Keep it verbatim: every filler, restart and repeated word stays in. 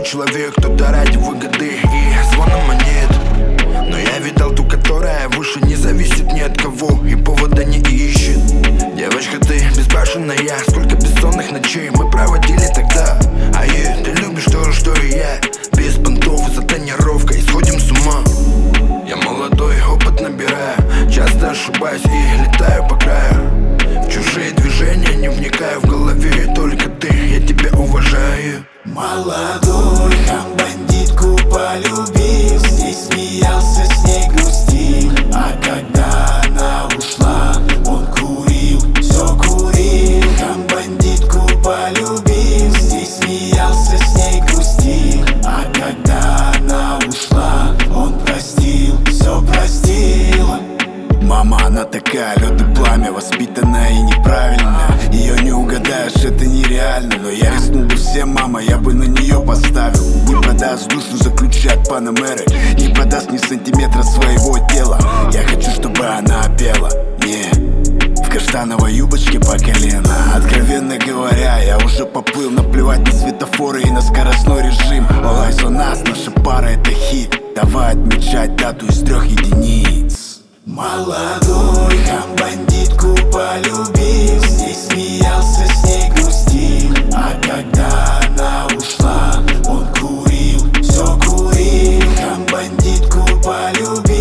плохой человек, кто-то ради выгоды и звона монет. Но я видал ту, которая выше не зависит ни от кого и повода не ищет. Девочка, ты безбашенная, сколько бессонных ночей мы проводили тогда. А е, ты любишь то же, что и я, без понтов и за тренировкой сходим с ума. Я молодой, опыт набираю, часто ошибаюсь и летаю по краю. В чужие движения не вникаю, в голове только ты, я тебя уважаю. Молодой, там бандитку полюбил, с ней смеялся, с ней грустил. А когда она ушла, он курил, все курил. Там бандитку полюбил, с ней смеялся, с ней грустил. А когда она ушла, он простил, все простил. Мама, она такая, лед и пламя, воспитанная и неправильная. Ее не угадаешь, это нереально. Но я рискнул бы всем, мама, я бы на нее поставил. Не продаст душу за ключи от Панамеры, не продаст ни сантиметра своего тела. Я хочу, чтобы она пела, не в каштановой юбочке по колено. Откровенно говоря, я уже поплыл, наплевать на светофоры и на скоростной режим. All eyes on us, наша пара это хит. Давай отмечать дату из трех единиц. Молодой, там бандитку полюбил, с ней смеялся, с ней грустил. А когда она ушла, он курил, все курил. Там бандитку полюбил.